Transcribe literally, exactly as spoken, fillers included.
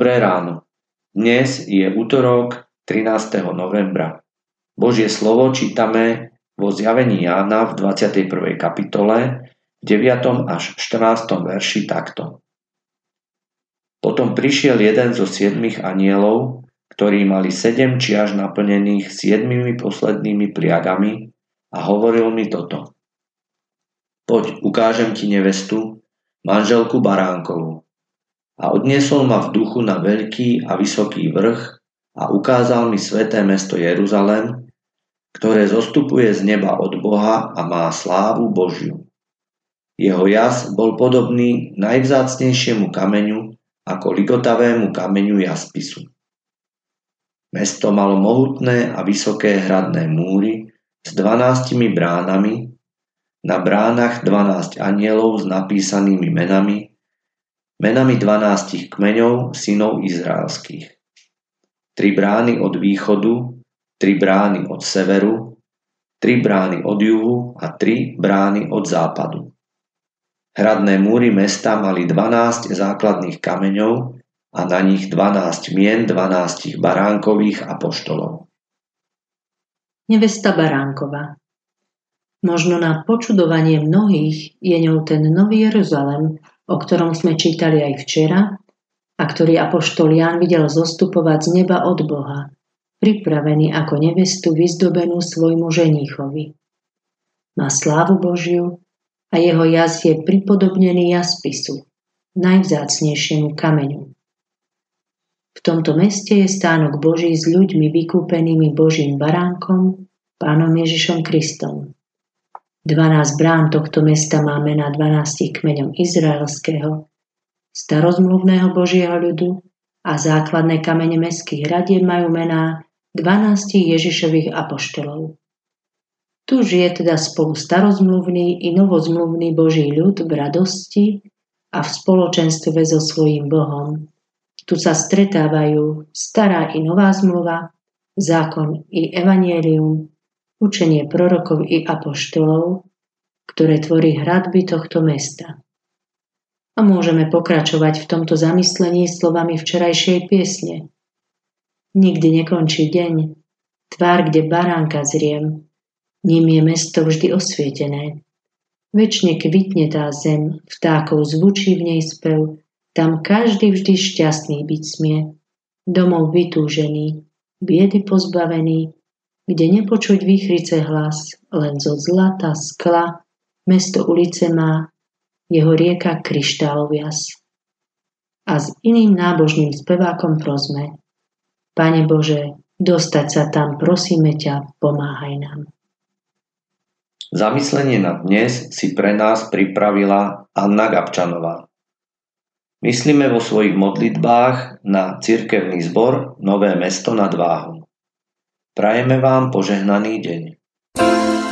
Dobré ráno. Dnes je útorok trinásteho novembra. Božie slovo čítame vo Zjavení Jána v dvadsiatej prvej kapitole v deviatom až štrnástom verši takto. Potom prišiel jeden zo siedmich anjelov, ktorí mali sedem čiaž naplnených siedmimi poslednými priagami a hovoril mi toto. Poď, ukážem ti nevestu, manželku baránkovú. A odniesol ma v duchu na veľký a vysoký vrch a ukázal mi sväté mesto Jeruzalém, ktoré zostupuje z neba od Boha a má slávu Božiu. Jeho jas bol podobný najvzácnejšiemu kameňu ako ligotavému kameňu jaspisu. Mesto malo mohutné a vysoké hradné múry s dvanástimi bránami, na bránach dvanásť anjelov s napísanými menami, menami dvanástich kmeňov synov izraelských. Tri brány od východu, tri brány od severu, tri brány od juhu a tri brány od západu. Hradné múry mesta mali dvanásť základných kameňov a na nich dvanásť mien dvanástich baránkových apoštolov. Nevesta baránková. Možno na počudovanie mnohých je ňou ten nový Jeruzalém, o ktorom sme čítali aj včera a ktorý apoštol Ján videl zostupovať z neba od Boha, pripravený ako nevestu vyzdobenú svojmu ženíchovi. Má slávu Božiu a jeho jas je pripodobnený jaspisu, najvzácnejšiemu kameňu. V tomto meste je stánok Boží s ľuďmi vykúpenými Božím baránkom, Pánom Ježišom Kristom. Dvanásť brán tohto mesta má mená dvanástich kmeňom izraelského, starozmluvného Božieho ľudu a základné kamene mestských hradieb majú mená dvanástich Ježišových apoštolov. Tu žije teda spolu starozmluvný i novozmluvný Boží ľud v radosti a v spoločenstve so svojím Bohom. Tu sa stretávajú stará i nová zmluva, zákon i evanjelium, učenie prorokov i apoštolov, ktoré tvorí hradby tohto mesta. A môžeme pokračovať v tomto zamyslení slovami včerajšej piesne. Nikdy nekončí deň, tvár, kde baránka zriem, ním je mesto vždy osvietené. Večne kvitne tá zem, vtákov zvučí v nej spev, tam každý vždy šťastný byť smie, domov vytúžený, biedy pozbavený, kde nepočuť výchrice hlas, len zo zlata, skla, mesto ulice má, jeho rieka kryštálov jas. A s iným nábožným spevákom prosme, Pane Bože, dostať sa tam, prosíme ťa, pomáhaj nám. Zamyslenie na dnes si pre nás pripravila Anna Gabčanová. Myslíme vo svojich modlitbách na cirkevný zbor Nové Mesto nad Váhom. Prajeme vám požehnaný deň.